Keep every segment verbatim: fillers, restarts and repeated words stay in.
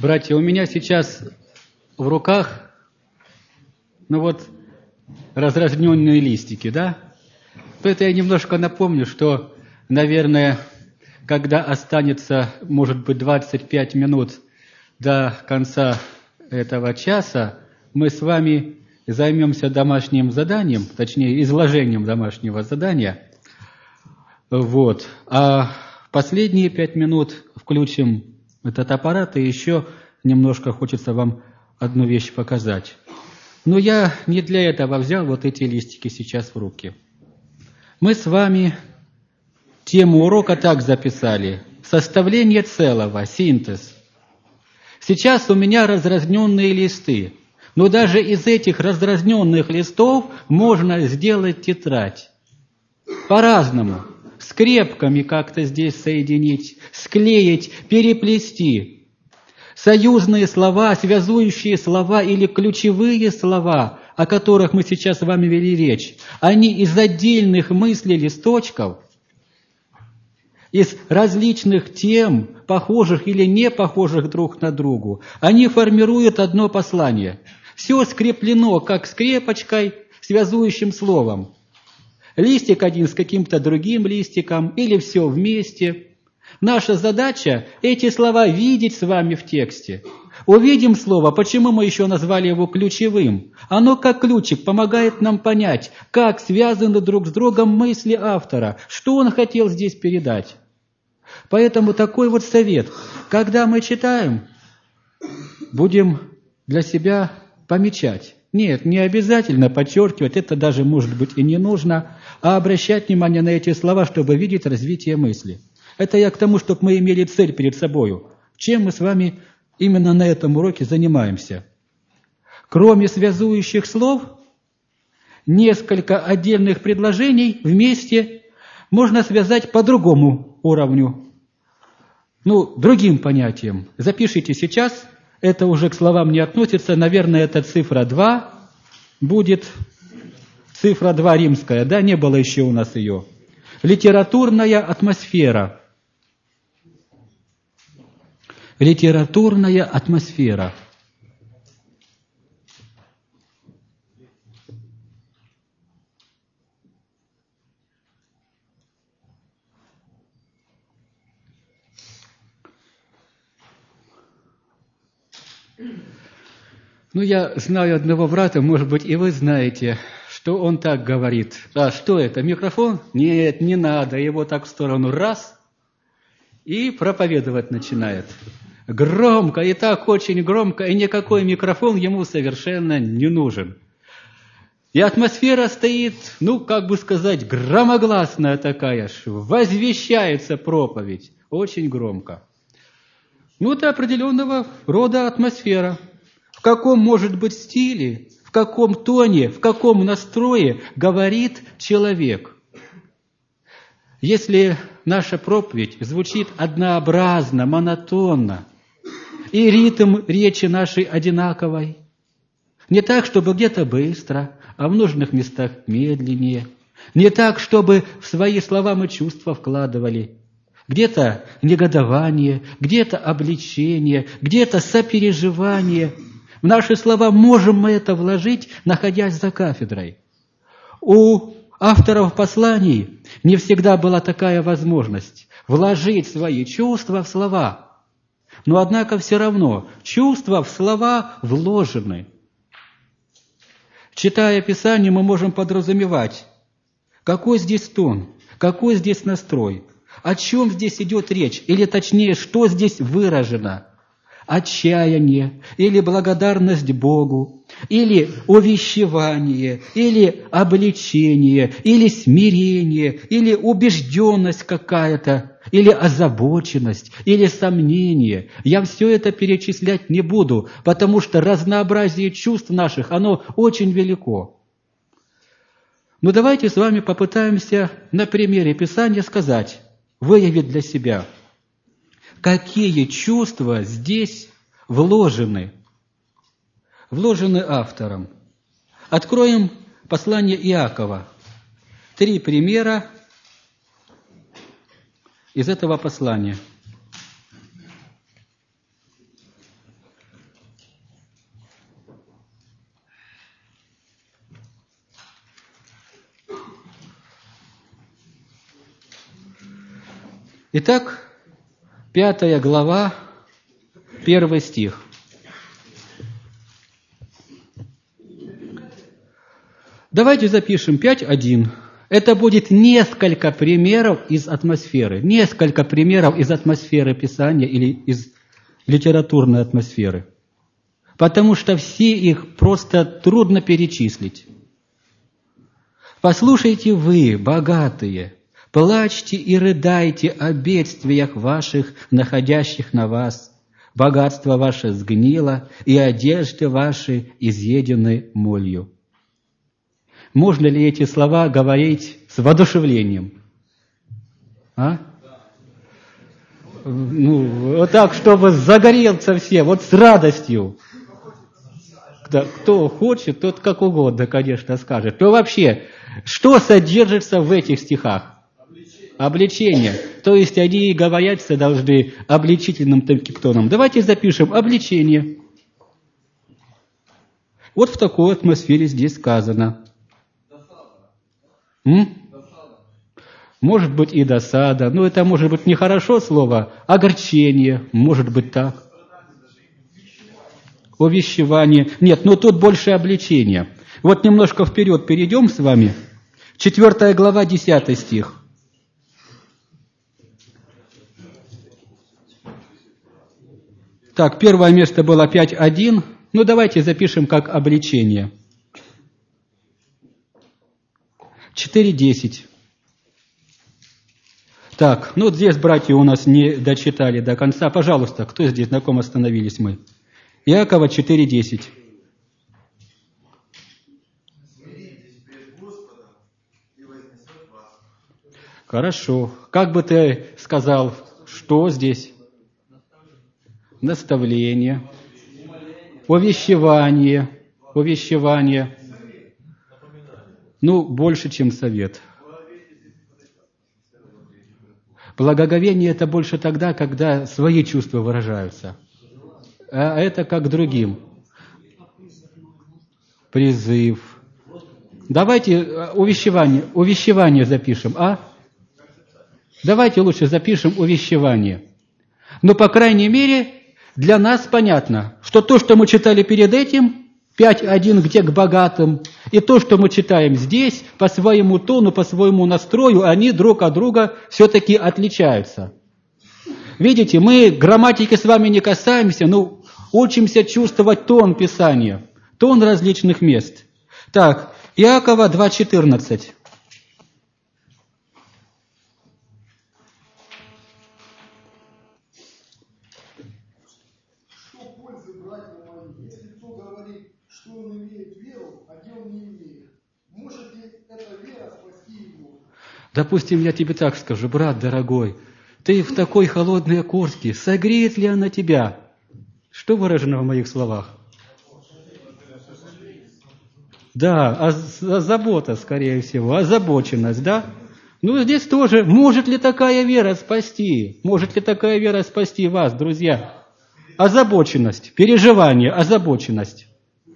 Братья, у меня сейчас в руках, ну вот, разрозненные листики, да? То это я немножко напомню, что, наверное, когда останется, может быть, двадцать пять минут до конца этого часа, мы с вами займемся домашним заданием, точнее, изложением домашнего задания. Вот. А последние пять минут включим этот аппарат, и еще немножко хочется вам одну вещь показать. Но я не для этого взял вот эти листики сейчас в руки. Мы с вами тему урока так записали: составление целого, синтез. Сейчас у меня разрозненные листы, но даже из этих разрозненных листов можно сделать тетрадь. По-разному. Скрепками как-то здесь соединить, склеить, переплести. Союзные слова, связующие слова или ключевые слова, о которых мы сейчас с вами вели речь, они из отдельных мыслей листочков, из различных тем, похожих или не похожих друг на другу, они формируют одно послание. Все скреплено как скрепочкой, связующим словом. Листик один с каким-то другим листиком, или все вместе. Наша задача – эти слова видеть с вами в тексте. Увидим слово, почему мы еще назвали его ключевым? Оно, как ключик, помогает нам понять, как связаны друг с другом мысли автора, что он хотел здесь передать. Поэтому такой вот совет. Когда мы читаем, будем для себя помечать. Нет, не обязательно подчеркивать, это даже, может быть, и не нужно, а обращать внимание на эти слова, чтобы видеть развитие мысли. Это я к тому, чтобы мы имели цель перед собою. Чем мы с вами именно на этом уроке занимаемся? Кроме связующих слов, несколько отдельных предложений вместе можно связать по другому уровню, ну, другим понятием. Запишите сейчас. Это уже к словам не относится. Наверное, это цифра два будет. Цифра два римская, да, не было еще у нас ее. Литературная атмосфера. Литературная атмосфера. Ну, я знаю одного брата, может быть, и вы знаете, что он так говорит. А что это, микрофон? Нет, не надо. Его так в сторону раз и проповедовать начинает. Громко, и так очень громко, и никакой микрофон ему совершенно не нужен. И атмосфера стоит, ну, как бы сказать, громогласная такая, возвещается проповедь, очень громко. Ну, это определенного рода атмосфера. В каком, может быть, стиле, в каком тоне, в каком настрое говорит человек. Если наша проповедь звучит однообразно, монотонно, и ритм речи нашей одинаковой, не так, чтобы где-то быстро, а в нужных местах медленнее, не так, чтобы в свои слова мы чувства вкладывали, где-то негодование, где-то обличение, где-то сопереживание. В наши слова можем мы это вложить, находясь за кафедрой. У авторов посланий не всегда была такая возможность вложить свои чувства в слова. Но, однако, все равно чувства в слова вложены. Читая Писание, мы можем подразумевать, какой здесь тон, какой здесь настрой, о чем здесь идет речь, или точнее, что здесь выражено. Отчаяние, или благодарность Богу, или увещевание, или обличение, или смирение, или убежденность какая-то, или озабоченность, или сомнение. Я все это перечислять не буду, потому что разнообразие чувств наших, оно очень велико. Но давайте с вами попытаемся на примере Писания сказать, выявить для себя, какие чувства здесь вложены, вложены автором. Откроем послание Иакова. Три примера из этого послания. Итак, пятая глава, первый стих. Давайте запишем пять один. Это будет несколько примеров из атмосферы, несколько примеров из атмосферы Писания или из литературной атмосферы. Потому что все их просто трудно перечислить. «Послушайте вы, богатые, плачьте и рыдайте о бедствиях ваших, находящих на вас. Богатство ваше сгнило, и одежды ваши изъедены молью». Можно ли эти слова говорить с воодушевлением? А? Ну, вот так, чтобы загореться все, вот с радостью. Кто хочет, тот как угодно, конечно, скажет. То вообще, что содержится в этих стихах? Обличение. То есть они говорятся должны обличительным таким тоном. Давайте запишем обличение. Вот в такой атмосфере здесь сказано. М? Может быть и досада, но это может быть нехорошо слово, огорчение, может быть так. Увещевание. Нет, но тут больше обличения. Вот немножко вперед перейдем с вами. Четвертая глава, десятый стих. Так, первое место было пять один. Ну, давайте запишем как обличение. четыре десять. Так, ну вот здесь братья у нас не дочитали до конца. Пожалуйста, кто здесь, на ком остановились мы? Иакова четыре десять. Хорошо. Как бы ты сказал, что здесь? Наставление. Увещевание. Увещевание. Ну, больше, чем совет. Благоговение – это больше тогда, когда свои чувства выражаются. А это как другим. Призыв. Давайте увещевание, увещевание запишем, а? Давайте лучше запишем увещевание. Но, по крайней мере, для нас понятно, что то, что мы читали перед этим, пять один, где к богатым, и то, что мы читаем здесь, по своему тону, по своему настрою, они друг от друга все-таки отличаются. Видите, мы грамматики с вами не касаемся, но учимся чувствовать тон Писания, тон различных мест. Так, Иакова два четырнадцать. Допустим, я тебе так скажу, брат дорогой, ты в такой холодной Окорске, согреет ли она тебя? Что выражено в моих словах? Да, забота, скорее всего, озабоченность, да? Ну, здесь тоже, может ли такая вера спасти? Может ли такая вера спасти вас, друзья? Озабоченность, переживание, озабоченность.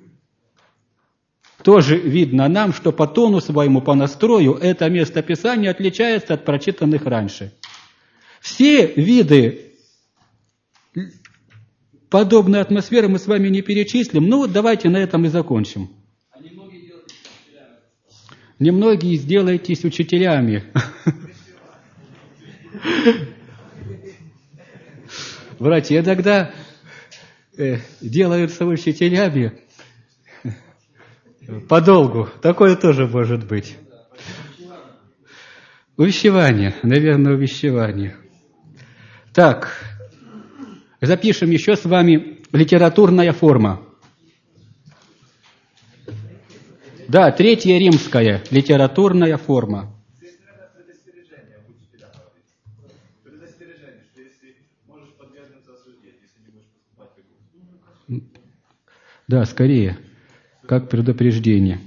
Тоже видно нам, что по тону своему, по настрою, это место Писания отличается от прочитанных раньше. Все виды подобной атмосферы мы с вами не перечислим, ну вот давайте на этом и закончим. А немногие делаетесь учителями. Немногие сделаетесь учителями. Братья, иногда делаются учителями подолгу. Такое тоже может быть. Увещевание. Наверное, увещевание. Так, запишем еще с вами литературная форма. Да, третья римская литературная форма. Да, скорее. Как предупреждение.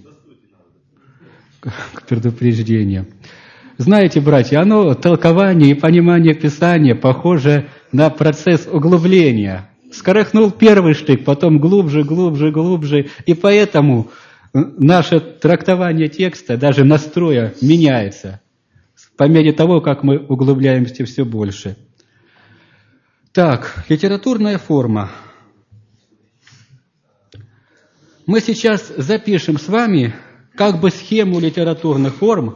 Как предупреждение. Знаете, братья, оно, толкование и понимание Писания похоже на процесс углубления. Скорохнул первый штык, потом глубже, глубже, глубже. И поэтому наше трактование текста, даже настроя, меняется. по мере того, как мы углубляемся все больше. Так, литературная форма. Мы сейчас запишем с вами как бы схему литературных форм,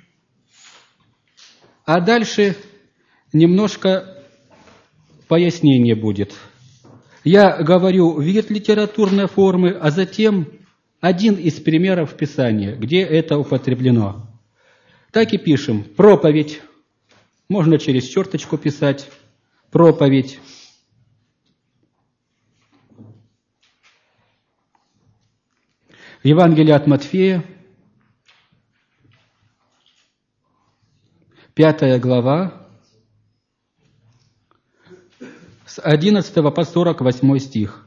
а дальше немножко пояснение будет. Я говорю вид литературной формы, а затем один из примеров Писания, где это употреблено. Так и пишем. Проповедь. Можно через черточку писать. Проповедь. Евангелие от Матфея, пятая глава, с одиннадцатого по сорок восьмой стих.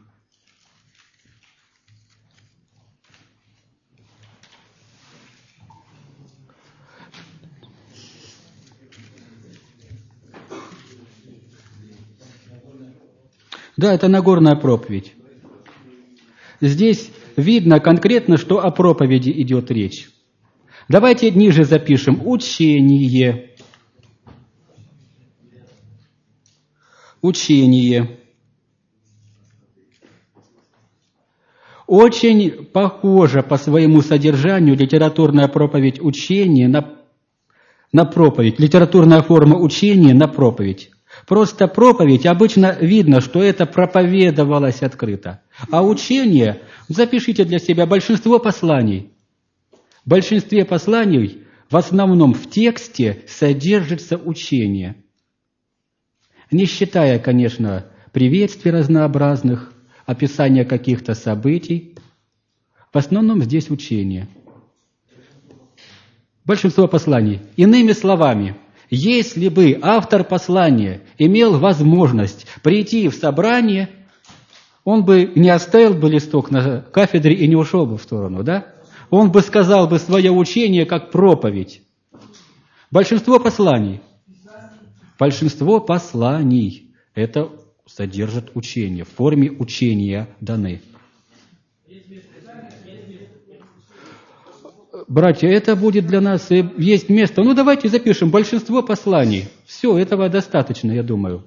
Да, это Нагорная проповедь. Здесь видно конкретно, что о проповеди идет речь. Давайте ниже запишем учение. Учение. Очень похожа по своему содержанию литературная проповедь учения на, на проповедь. Литературная форма учения на проповедь. Просто проповедь, обычно видно, что это проповедовалось открыто. А учение, запишите для себя, большинство посланий. В большинстве посланий, в основном в тексте, содержится учение. Не считая, конечно, приветствий разнообразных, описания каких-то событий. В основном здесь учение. Большинство посланий. Иными словами, если бы автор послания имел возможность прийти в собрание, он бы не оставил бы листок на кафедре и не ушел бы в сторону, да? Он бы сказал бы свое учение как проповедь. Большинство посланий. Большинство посланий это содержит учение, в форме учения даны. Братья, это будет для нас, есть место. Ну, давайте запишем большинство посланий. Все, этого достаточно, я думаю.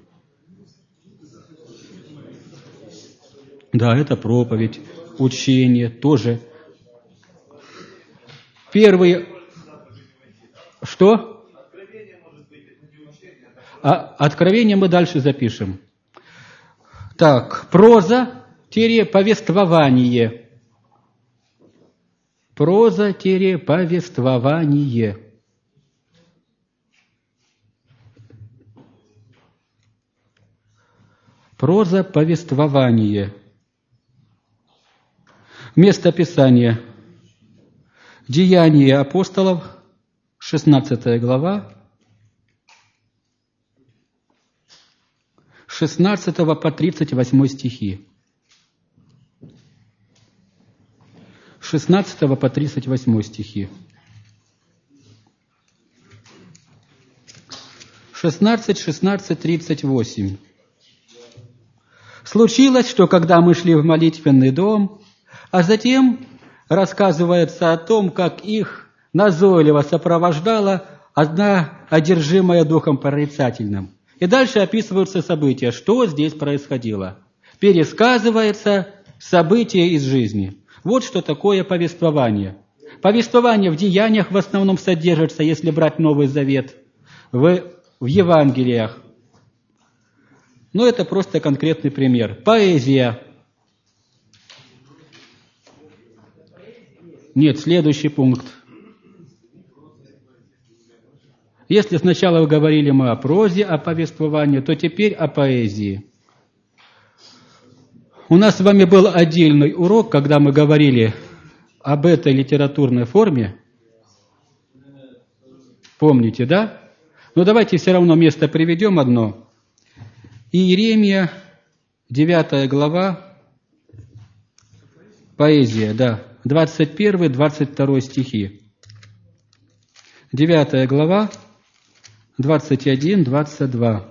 Да, это проповедь, учение тоже. Первые... Что? А откровение мы дальше запишем. Так, проза-повествование. Проза-повествование. Проза-повествование. Место Писания. Деяния апостолов, шестнадцатая глава, шестнадцатого по тридцать восьмой стихи. шестнадцатого по тридцать восьмой стихи. шестнадцать, шестнадцать, тридцать восемь. Случилось, что когда мы шли в молитвенный дом, а затем рассказывается о том, как их назойливо сопровождала одна одержимая духом прорицательным. И дальше описываются события, что здесь происходило. Пересказывается события из жизни. Вот что такое повествование. Повествование в деяниях в основном содержится, если брать Новый Завет, в, в Евангелиях. Но это просто конкретный пример. Поэзия. Нет, следующий пункт. Если сначала говорили мы о прозе, о повествовании, то теперь о поэзии. У нас с вами был отдельный урок, когда мы говорили об этой литературной форме. Помните, да? Но давайте все равно место приведем одно. Иеремия, девятая глава, поэзия, да, двадцать первый, двадцать второй стихи. девятая глава, двадцать один, двадцать два.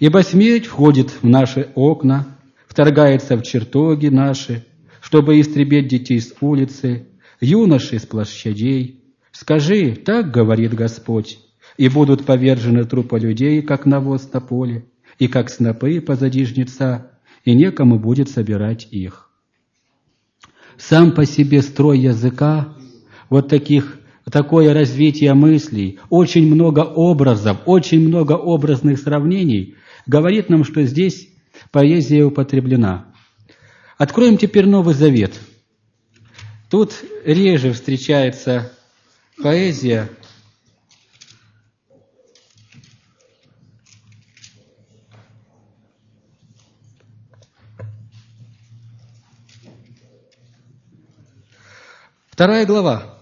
Ибо смерть входит в наши окна, вторгается в чертоги наши, чтобы истребить детей с улицы, юношей с площадей. Скажи, так говорит Господь, и будут повержены трупы людей, как навоз на поле, и как снопы позади жнеца, и некому будет собирать их. Сам по себе строй языка, вот таких, такое развитие мыслей, очень много образов, очень много образных сравнений, говорит нам, что здесь поэзия употреблена. Откроем теперь Новый Завет. Тут реже встречается поэзия. Вторая глава.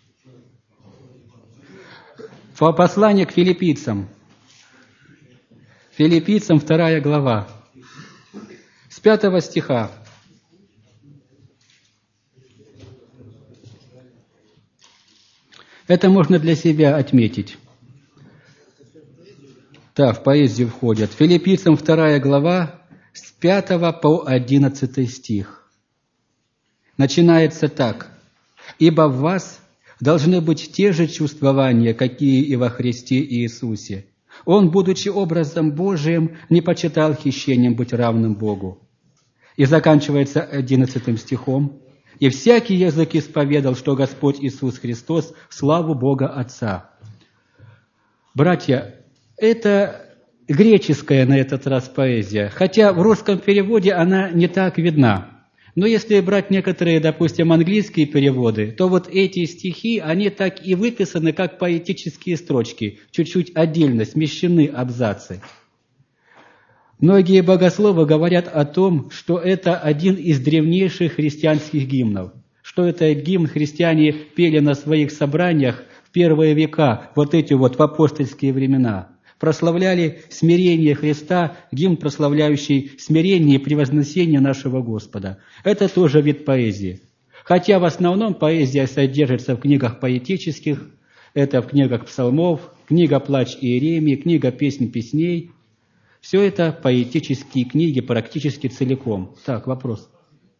Послание к филиппийцам. Филиппийцам вторая глава. С пятого стиха. Это можно для себя отметить. Да, в поэзию входят. Филиппийцам вторая глава, с пятого по одиннадцатый стих. Начинается так. «Ибо в вас должны быть те же чувствования, какие и во Христе Иисусе. Он, будучи образом Божиим, не почитал хищением быть равным Богу». И заканчивается одиннадцатым стихом. «И всякий язык исповедал, что Господь Иисус Христос в славу Бога Отца». Братья, это греческая на этот раз поэзия, хотя в русском переводе она не так видна. Но если брать некоторые, допустим, английские переводы, то вот эти стихи, они так и выписаны, как поэтические строчки, чуть-чуть отдельно смещены абзацы. Многие богословы говорят о том, что это один из древнейших христианских гимнов, что это гимн христиане пели на своих собраниях в первые века, вот эти вот в апостольские времена. Прославляли смирение Христа, гимн, прославляющий смирение и превознесение нашего Господа. Это тоже вид поэзии. Хотя в основном поэзия содержится в книгах поэтических, это в книгах псалмов, книга «Плач Иеремии», книга «Песнь песней». Все это поэтические книги практически целиком. Так, вопрос.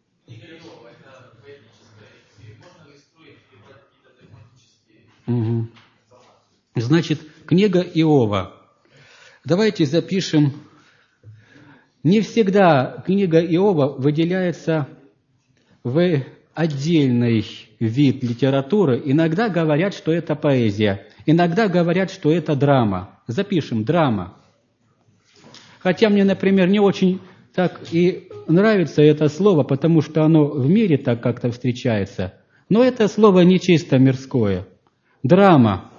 Угу. Значит, книга Иова. Давайте запишем. Не всегда книга Иова выделяется в отдельный вид литературы. Иногда говорят, что это поэзия. Иногда говорят, что это драма. Запишем, драма. Хотя мне, например, не очень так и нравится это слово, потому что оно в мире так как-то встречается. Но это слово не чисто мирское. Драма.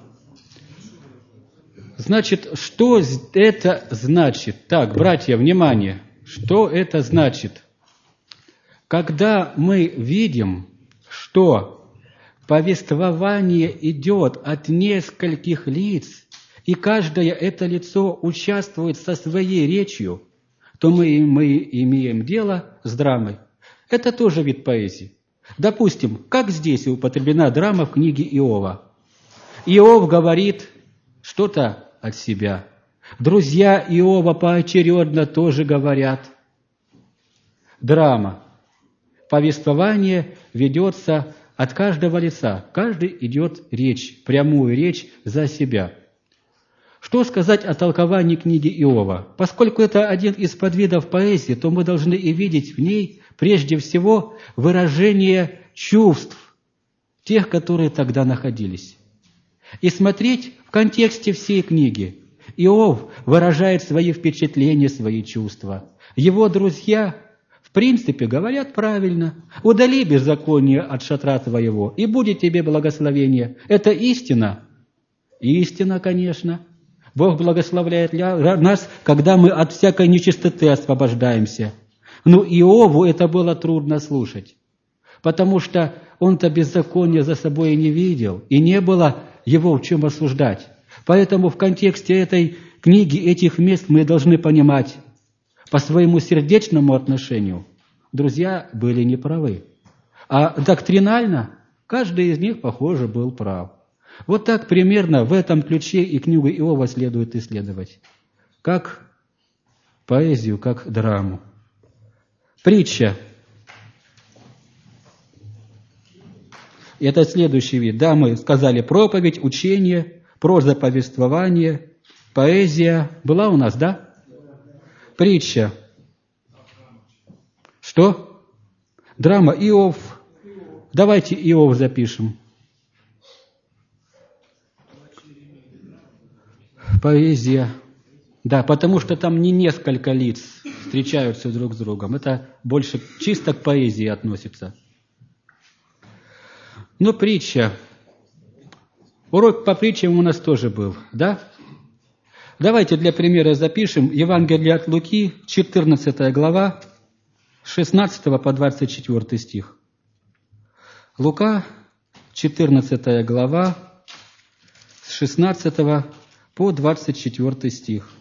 Значит, что это значит? Так, братья, внимание. Что это значит? Когда мы видим, что повествование идет от нескольких лиц, и каждое это лицо участвует со своей речью, то мы, мы имеем дело с драмой. Это тоже вид поэзии. Допустим, как здесь употреблена драма в книге Иова. Иов говорит что-то от себя. Друзья Иова поочередно тоже говорят. Драма. Повествование ведется от каждого лица. Каждый идет речь, прямую речь за себя. Что сказать о толковании книги Иова? Поскольку это один из подвидов поэзии, то мы должны и видеть в ней прежде всего выражение чувств тех, которые тогда находились. И смотреть в контексте всей книги. Иов выражает свои впечатления, свои чувства. Его друзья, в принципе, говорят правильно. «Удали беззаконие от шатра твоего, и будет тебе благословение». Это истина? Истина, конечно. Бог благословляет нас, когда мы от всякой нечистоты освобождаемся. Но Иову это было трудно слушать, потому что он-то беззакония за собой и не видел, и не было его в чем осуждать. Поэтому в контексте этой книги, этих мест мы должны понимать, по своему сердечному отношению друзья были неправы. А доктринально каждый из них, похоже, был прав. Вот так примерно в этом ключе и книгу Иова следует исследовать. Как поэзию как драму. Притча. Это следующий вид. Да, мы сказали проповедь, учение, проза, повествование, поэзия. Была у нас, да? Притча. Что? Драма. Иов. Давайте Иов запишем. Поэзия. Да, потому что там не несколько лиц встречаются друг с другом. Это больше чисто к поэзии относится. Ну, притча. Урок по притчам у нас тоже был, да? Давайте для примера запишем Евангелие от Луки, четырнадцатая глава, с шестнадцатого по двадцать четвёртый стих. Лука, четырнадцатая глава, с шестнадцатого по двадцать четвёртый стих.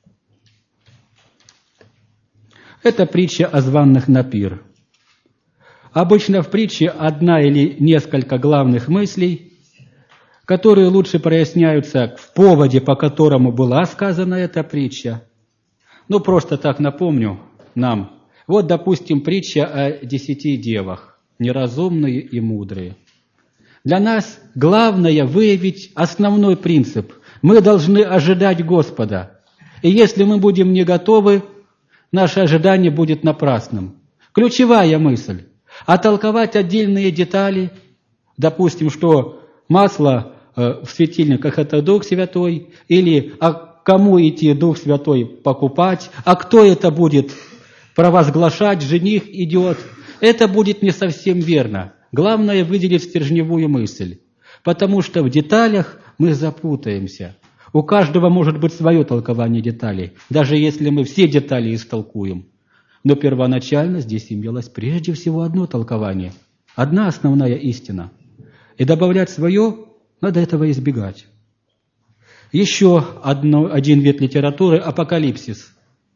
Это притча о званных на пир. Обычно в притче одна или несколько главных мыслей, которые лучше проясняются в поводе, по которому была сказана эта притча. Ну, просто так напомню нам. Вот, допустим, притча о десяти девах, неразумные и мудрые. Для нас главное выявить основной принцип. Мы должны ожидать Господа. И если мы будем не готовы, наше ожидание будет напрасным. Ключевая мысль. А толковать отдельные детали, допустим, что масло э, в светильниках – это Дух Святой, или а кому идти Дух Святой покупать, а кто это будет провозглашать, жених идет, это будет не совсем верно. Главное – выделить стержневую мысль, потому что в деталях мы запутаемся. У каждого может быть свое толкование деталей, даже если мы все детали истолкуем. Но первоначально здесь имелось прежде всего одно толкование, одна основная истина. И добавлять свое, надо этого избегать. Еще одно, один вид литературы – апокалипсис.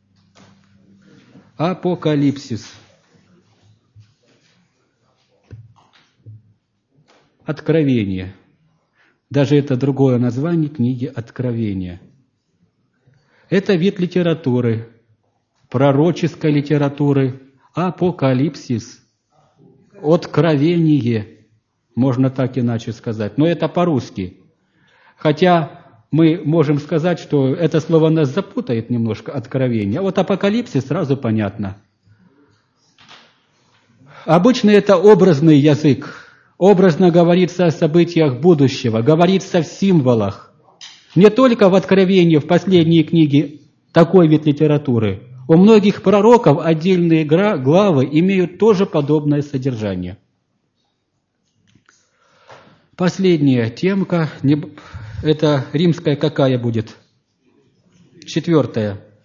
Апокалипсис. Откровение. Даже это другое название книги «Откровение». Это вид литературы, пророческой литературы, апокалипсис, откровение, можно так иначе сказать, но это по-русски. Хотя мы можем сказать, что это слово нас запутает немножко, откровение. А вот апокалипсис сразу понятно. Обычно это образный язык. Образно говорится о событиях будущего, говорится в символах. Не только в Откровении, в последней книге такой вид литературы. У многих пророков отдельные главы имеют тоже подобное содержание. Последняя темка, это римская какая будет? Четвертая.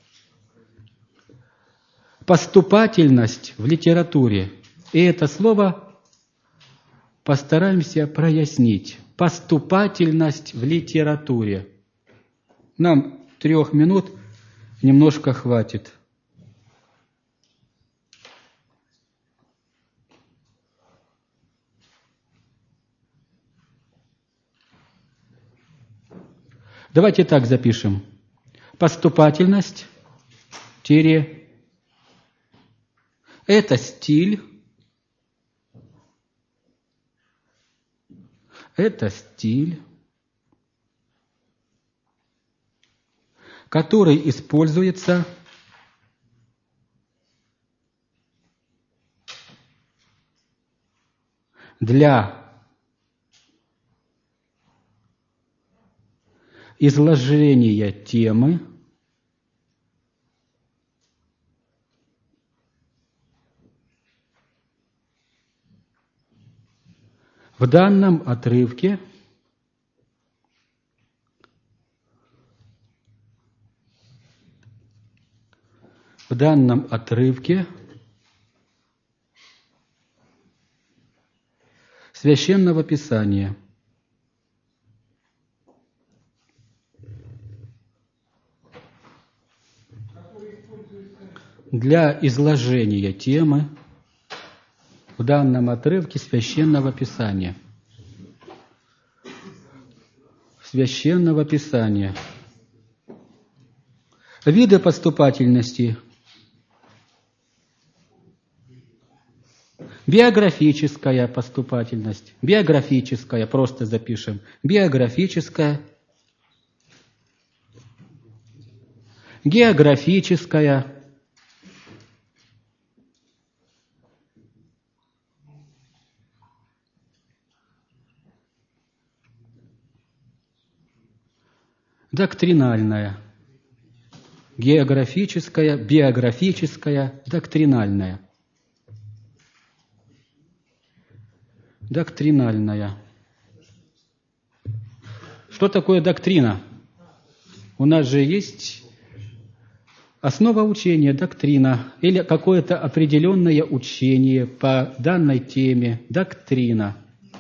Поступательность в литературе. И это слово постараемся прояснить. Поступательность в литературе. Нам трех минут немножко хватит. Давайте так запишем. Поступательность, тире, это стиль, это стиль, который используется для изложения темы, в данном отрывке в данном отрывке Священного Писания. Для изложения темы в данном отрывке Священного Писания. Священного Писания. Виды поступательности. Биографическая поступательность. Биографическая, просто запишем. Биографическая. Географическая. Доктринальная. Географическая, биографическая, доктринальная. Доктринальная. Что такое доктрина? У нас же есть основа учения, доктрина, или какое-то определенное учение по данной теме, доктрина.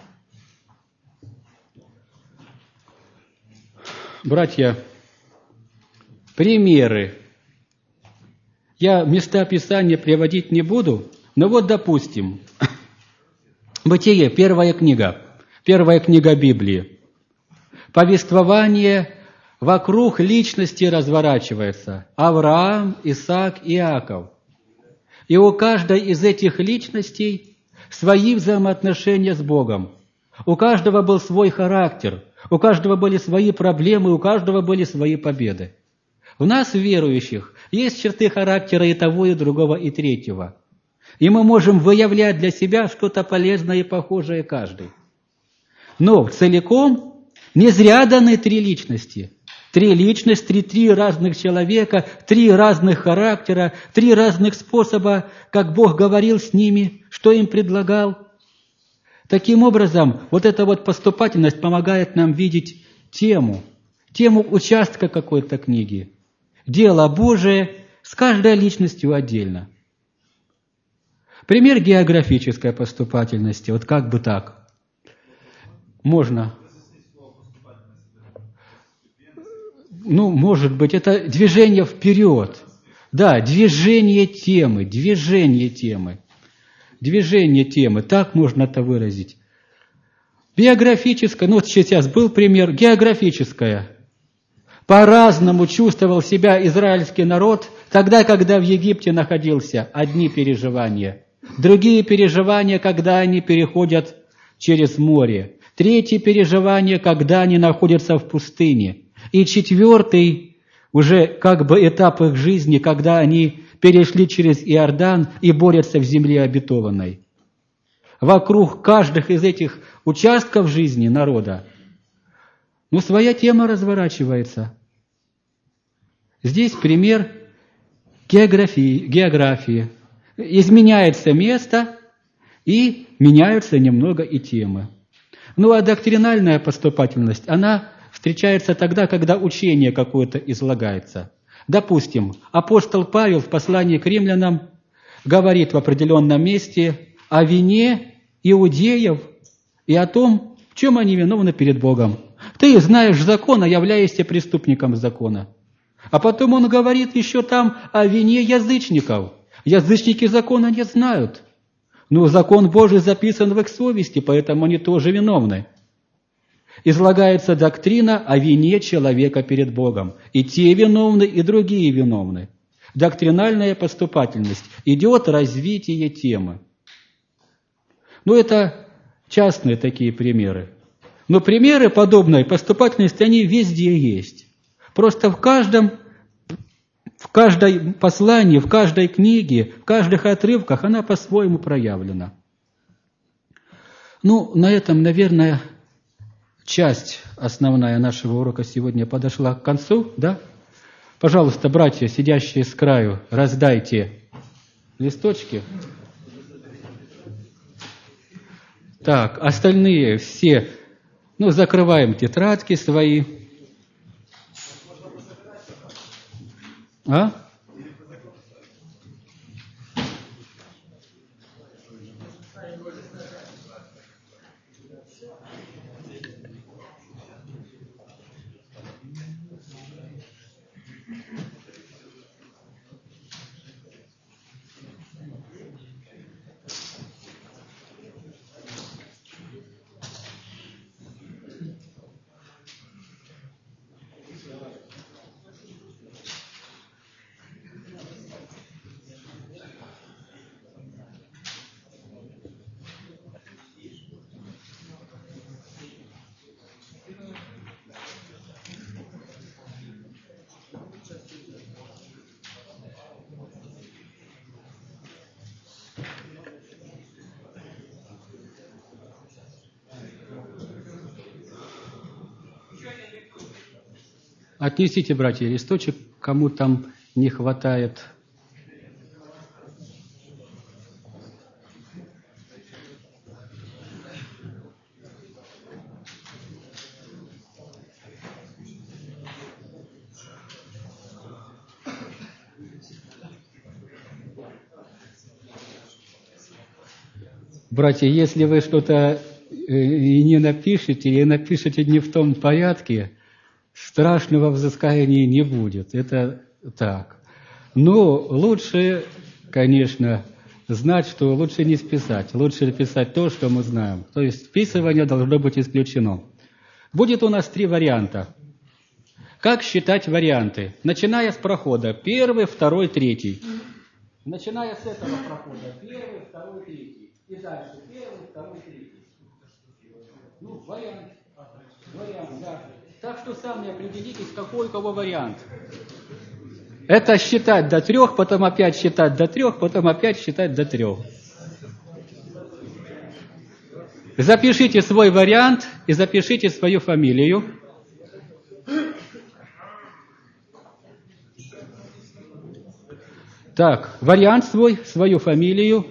Братья, примеры. Я места Писания приводить не буду, но вот, допустим, Бытие, первая книга, первая книга Библии. Повествование вокруг личности разворачивается. Авраам, Исаак, Иаков. И у каждой из этих личностей свои взаимоотношения с Богом. У каждого был свой характер, у каждого были свои проблемы, у каждого были свои победы. У нас, верующих, есть черты характера и того, и другого, и третьего. И мы можем выявлять для себя что-то полезное и похожее каждый. Но целиком не зря даны три личности. Три личности, три, три разных человека, три разных характера, три разных способа, как Бог говорил с ними, что им предлагал. Таким образом, вот эта вот поступательность помогает нам видеть тему, тему участка какой-то книги, дело Божие с каждой личностью отдельно. Пример географической поступательности, вот как бы так. Можно. Ну, может быть, это движение вперед. Да, движение темы, движение темы. Движение темы, так можно это выразить. Биографическое, ну вот сейчас был пример, географическое. По-разному чувствовал себя израильский народ тогда, когда в Египте находился. Одни переживания. Другие переживания, когда они переходят через море. Третьи переживания, когда они находятся в пустыне. И четвертый, уже как бы этап их жизни, когда они перешли через Иордан и борются в земле обетованной. Вокруг каждых из этих участков жизни народа, ну, своя тема разворачивается. Здесь пример географии, географии. Изменяется место и меняются немного и темы. Ну, а доктринальная поступательность, она встречается тогда, когда учение какое-то излагается. Допустим, апостол Павел в послании к римлянам говорит в определенном месте о вине иудеев и о том, в чем они виновны перед Богом. Ты знаешь закон, а являешься преступником закона. А потом он говорит еще там о вине язычников. Язычники закона не знают. Но закон Божий записан в их совести, поэтому они тоже виновны. Излагается доктрина о вине человека перед Богом. И те виновны, и другие виновны. Доктринальная поступательность. Идет развитие темы. Ну, это частные такие примеры. Но примеры подобной поступательности, они везде есть. Просто в каждом, в каждой послании, в каждой книге, в каждых отрывках она по-своему проявлена. Ну, на этом, наверное, часть основная нашего урока сегодня подошла к концу, да? Пожалуйста, братья, сидящие с краю, раздайте листочки. Так, остальные все, ну, закрываем тетрадки свои. А? Отнесите, братья, листочек, кому там не хватает. Братья, если вы что-то и не напишете, или напишете не в том порядке, страшного взыскания не будет. Это так. Но лучше, конечно, знать, что лучше не списать. Лучше писать то, что мы знаем. То есть списывание должно быть исключено. Будет у нас три варианта. Как считать варианты? Начиная с прохода. Первый, второй, третий. Начиная с этого прохода. Первый, второй, третий. И дальше. Первый, второй, третий. Ну, вариант. Вариант, да. Так что сами определитесь, какой у кого вариант. Это считать до трех, потом опять считать до трех, потом опять считать до трех. Запишите свой вариант и запишите свою фамилию. Так, вариант свой, свою фамилию.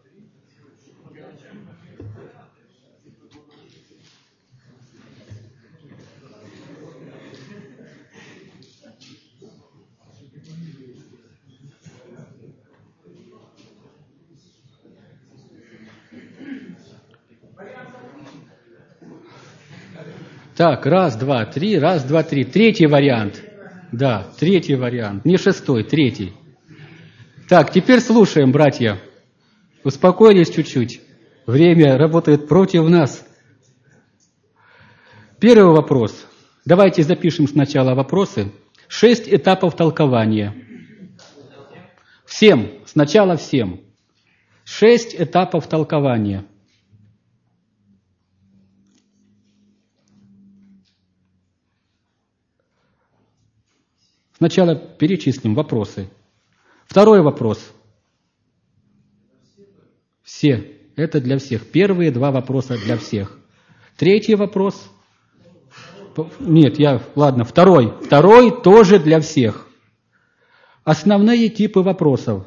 Так, раз, два, три, раз, два, три. Третий вариант. Да, третий вариант. Не шестой, третий. Так, теперь слушаем, братья. Успокоились чуть-чуть. Время работает против нас. Первый вопрос. Давайте запишем сначала вопросы. Шесть этапов толкования. Всем. Сначала всем. Шесть этапов толкования. Сначала перечислим вопросы. Второй вопрос. Все. Это для всех. Первые два вопроса для всех. Третий вопрос. Нет, я... Ладно, второй. Второй тоже для всех. Основные типы вопросов.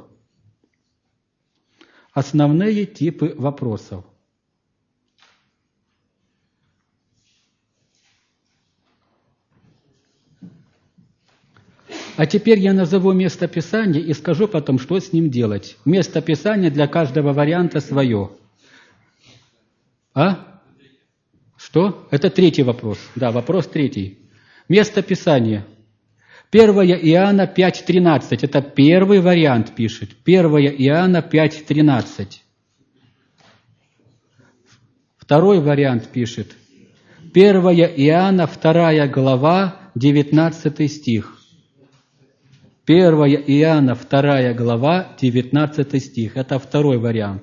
Основные типы вопросов. А теперь я назову место Писания и скажу потом, что с ним делать. Место Писания для каждого варианта свое. А? Что? Это третий вопрос. Да, вопрос третий. Место Писания. первое Иоанна пять тринадцать. Это первый вариант пишет. первое Иоанна пять тринадцать. Второй вариант пишет. первое Иоанна вторая глава, девятнадцатый стих. первое Иоанна вторая глава, девятнадцатый стих. Это второй вариант.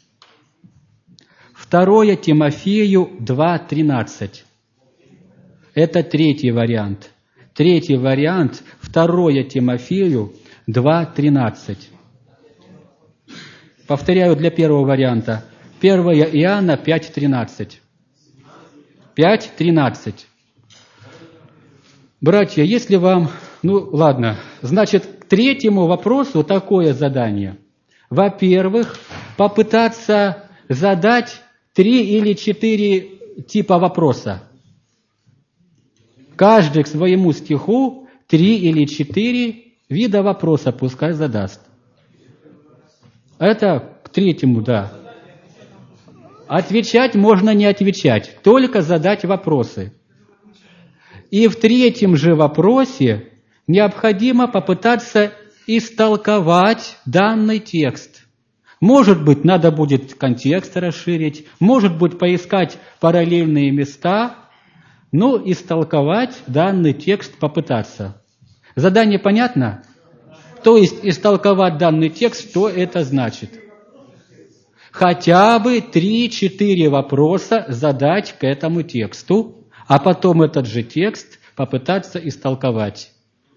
второе Тимофею два тринадцать. Это третий вариант. Третий вариант. второе Тимофею два тринадцать. Повторяю для первого варианта. первое Иоанна пять тринадцать. пять тринадцать. Братья, если вам... Ну, ладно. Значит, к третьему вопросу такое задание. Во-первых, попытаться задать три или четыре типа вопроса. Каждый к своему стиху три или четыре вида вопроса пускай задаст. Это к третьему, да. Отвечать можно не отвечать, только задать вопросы. И в третьем же вопросе необходимо попытаться истолковать данный текст. Может быть, надо будет контекст расширить, может быть, поискать параллельные места, но истолковать данный текст попытаться. Задание понятно? То есть истолковать данный текст, что это значит? Хотя бы три-четыре вопроса задать к этому тексту, а потом этот же текст попытаться истолковать.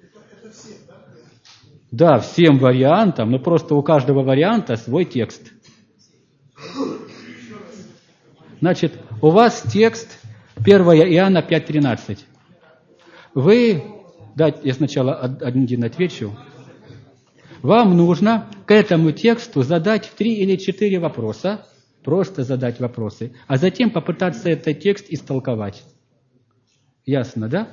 Да, всем вариантам, но просто у каждого варианта свой текст. Значит, у вас текст первое Иоанна пять тринадцать. Вы дать, я сначала один отвечу. Вам нужно к этому тексту задать три или четыре вопроса, просто задать вопросы, а затем попытаться этот текст истолковать. Ясно, да?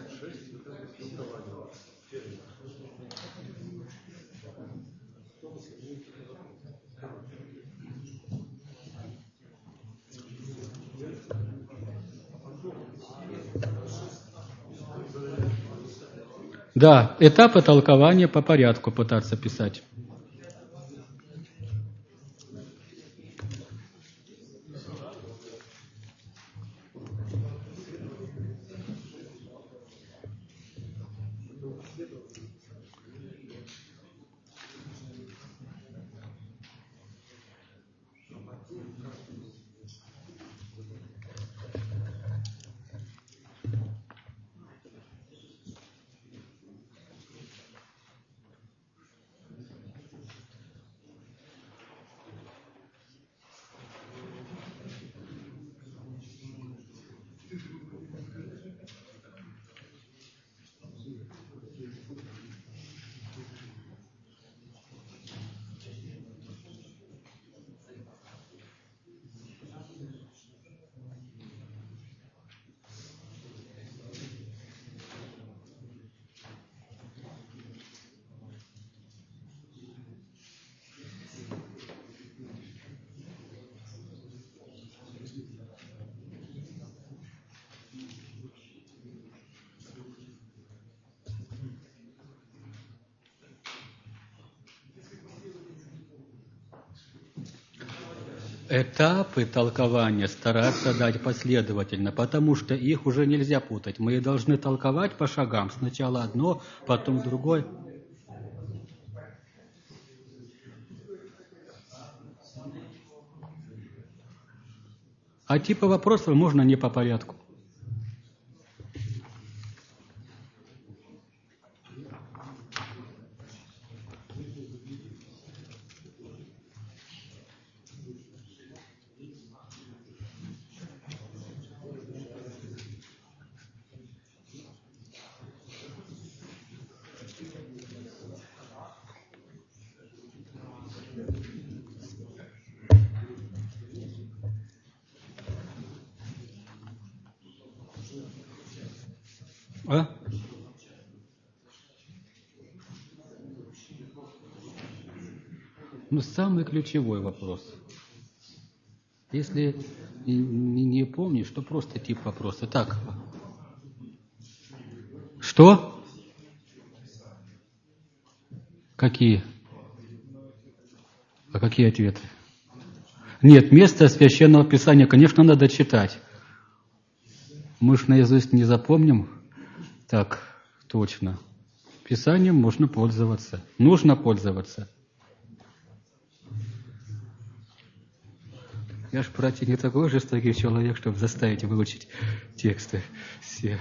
Да, этапы толкования по порядку пытаться писать. Этапы толкования стараться дать последовательно, потому что их уже нельзя путать. Мы должны толковать по шагам. Сначала одно, потом другое. А типа вопросов можно не по порядку. А? Ну, самый ключевой вопрос. Если не, не помнишь, то просто тип вопроса. Так. Что? Какие? А какие ответы? Нет, место Священного Писания, конечно, надо читать. Мы ж наизусть не запомним. Так, точно. Писанием можно пользоваться. Нужно пользоваться. Я ж, братья, не такой жестокий человек, чтобы заставить выучить тексты все.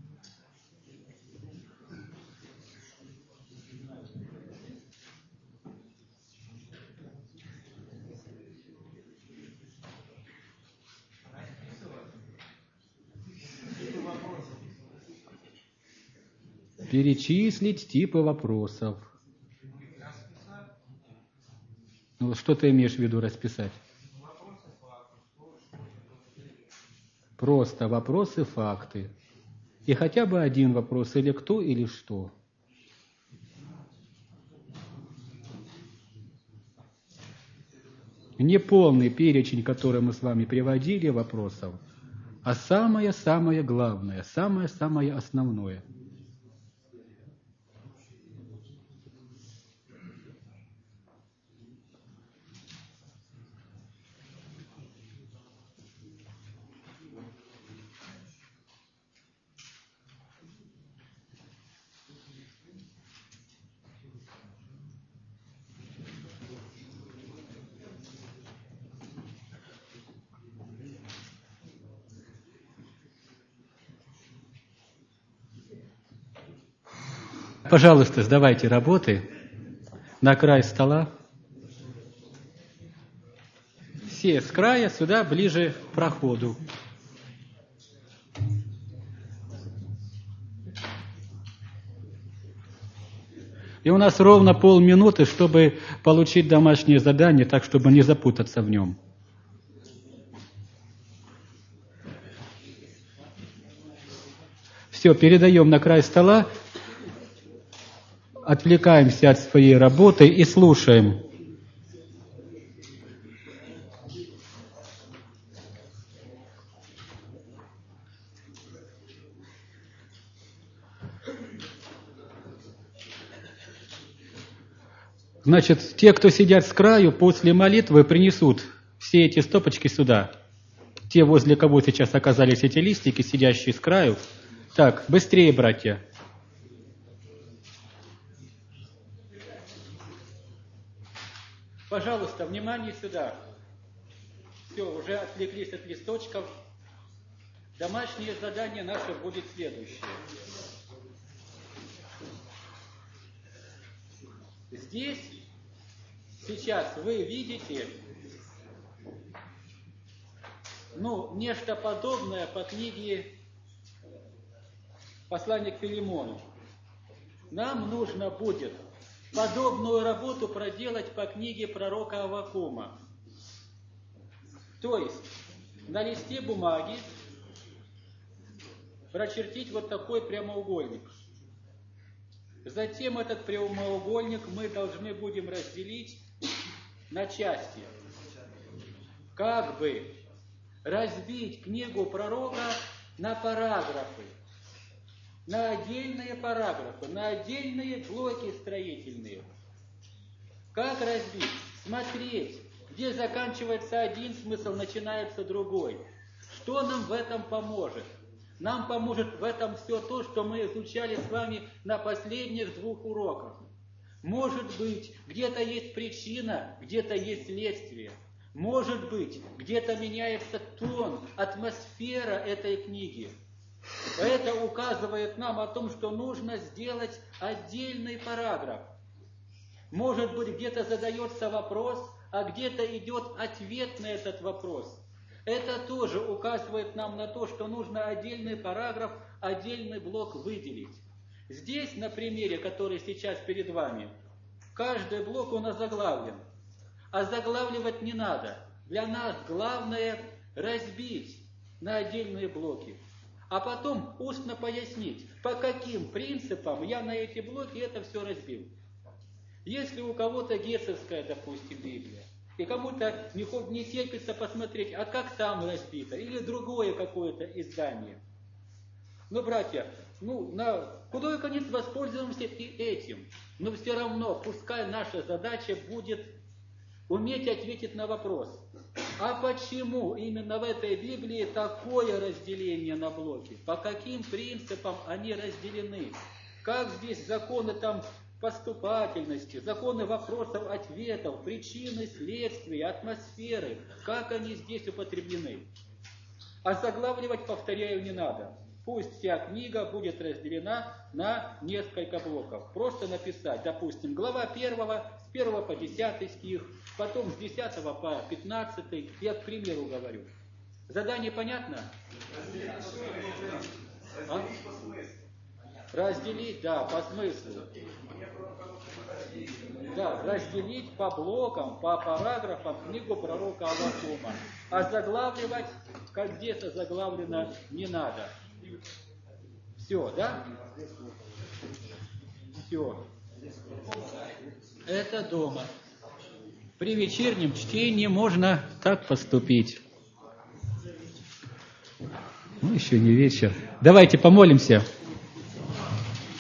Перечислить типы вопросов. Ну, что ты имеешь в виду расписать? Просто вопросы, факты. И хотя бы один вопрос, или кто, или что. Не полный перечень, который мы с вами приводили, вопросов, а самое-самое главное, самое-самое основное. Пожалуйста, сдавайте работы на край стола. Все с края сюда, ближе к проходу. И у нас ровно полминуты, чтобы получить домашнее задание, так, чтобы не запутаться в нем. Все, передаем на край стола, отвлекаемся от своей работы и слушаем. Значит, те, кто сидят с краю, после молитвы принесут все эти стопочки сюда. Те, возле кого сейчас оказались эти листики, сидящие с краю. Так, быстрее, братья. Пожалуйста, внимание сюда. Все, уже отвлеклись от листочков. Домашнее задание наше будет следующее. Здесь сейчас вы видите, ну, нечто подобное по книге «Послание к Филимону». Нам нужно будет подобную работу проделать по книге пророка Аввакума. То есть на листе бумаги прочертить вот такой прямоугольник. Затем этот прямоугольник мы должны будем разделить на части. Как бы разбить книгу пророка на параграфы, на отдельные параграфы, на отдельные блоки строительные. Как разбить? Смотреть, где заканчивается один смысл, начинается другой. Что нам в этом поможет? Нам поможет в этом все то, что мы изучали с вами на последних двух уроках. Может быть, где-то есть причина, где-то есть следствие. Может быть, где-то меняется тон, атмосфера этой книги. Это указывает нам о том, что нужно сделать отдельный параграф. Может быть, где-то задается вопрос, а где-то идет ответ на этот вопрос. Это тоже указывает нам на то, что нужно отдельный параграф, отдельный блок выделить. Здесь, на примере, который сейчас перед вами, каждый блок он озаглавлен. А заглавливать не надо. Для нас главное разбить на отдельные блоки. А потом устно пояснить, по каким принципам я на эти блоки это все разбил. Если у кого-то гессерская, допустим, Библия, и кому-то не, не терпится посмотреть, а как там разбито, или другое какое-то издание. Ну, братья, ну, на худой конец воспользуемся и этим. Но все равно, пускай наша задача будет уметь ответить на вопрос, а почему именно в этой Библии такое разделение на блоки? По каким принципам они разделены? Как здесь законы там поступательности, законы вопросов-ответов, причины, следствия, атмосферы, как они здесь употреблены? А заглавливать, повторяю, не надо. Пусть вся книга будет разделена на несколько блоков. Просто написать, допустим, глава первого, с первого по десятый стих, потом с десятого по пятнадцатый, я к примеру говорю. Задание понятно? А? Разделить, да, по смыслу. Да, разделить по блокам, по параграфам книгу пророка Аввакума. А заглавливать, как где-то заглавлено, не надо. Все, да? Все. Это дома. При вечернем чтении можно так поступить. Ну, еще не вечер. Давайте помолимся.